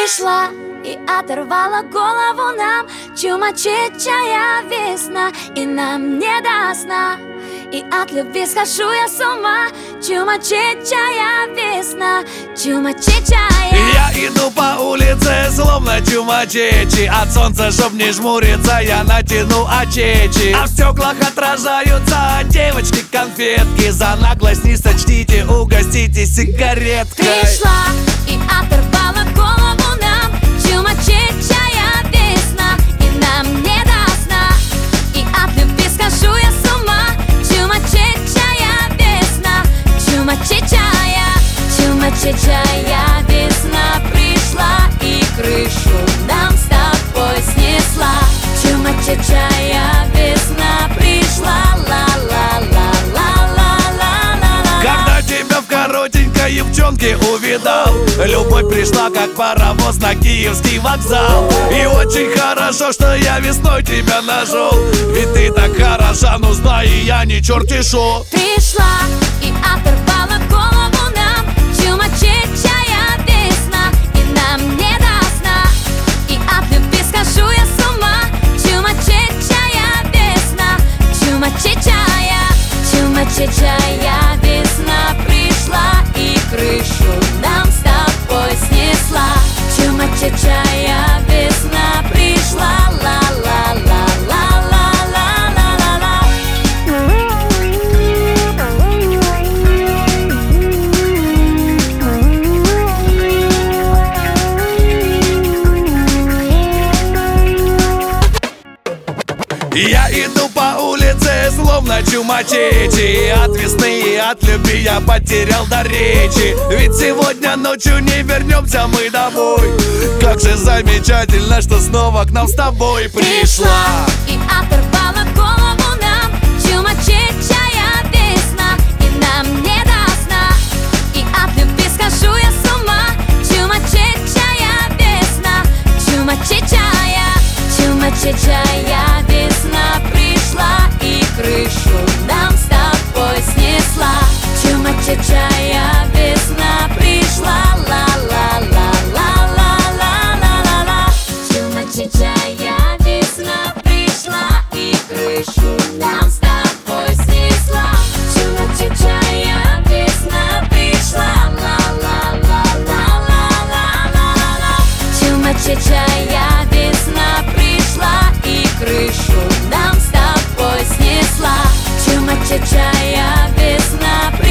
Пришла и оторвала голову нам чумачечая весна, и нам не до сна, и от любви схожу я с ума. Чумачечая весна, чумачечая. Я иду по улице, словно чумачечи. От солнца, чтоб не жмуриться, я натяну очечи. А в стеклах отражаются девочки конфетки. За наглость не сочтите, угоститесь сигареткой. Пришла и оторвала голову нам чумачечая весна, и нам не до сна, и от любви схожу я с ума. Чумачечая весна, чумачечая. Чумачечая весна пришла и крышу нам с тобой снесла. Чумачечая весна пришла, ла-ла-ла-ла-ла-ла-ла. Когда тебя в коротенькой юбчонке увидал, любовь пришла, как паровоз на Киевский вокзал. И очень хорошо, что я весной тебя нашел, ведь ты так хороша, ну знай, я не черти шо. Пришла и оторвала голову нам чумачечая весна, и нам не до сна, и от любви схожу я с ума. Чумачечая весна, чумачечая. Чумачечая весна пришла и крышу нам с тобой снесла. Чумачечая весна пришла, ла-ла-ла-ла-ла-ла-ла-ла. Я иду по улице, словно чумачечи. От весны и от любви я потерял дар речи. Ведь сегодня ночью не вернемся мы домой. Как же замечательно, что снова к нам с тобой пришла. И оторвала голову нам чумачечая весна, и нам не до сна, и от любви схожу я с ума. Чумачечая весна, чумачечая. Чумачечая весна пришла и крышу нам с тобой снесла. Чумачечая весна пришла, ла-ла-ла-ла-ла-ла-ла-ла. Чумачечая весна пришла и крышу нам с тобой снесла. Чумачечая весна пришла, ла-ла-ла-ла-ла-ла-ла-ла. Чумачечая весна пришла и крышу нам с тобой снесла. Чумачечая весна.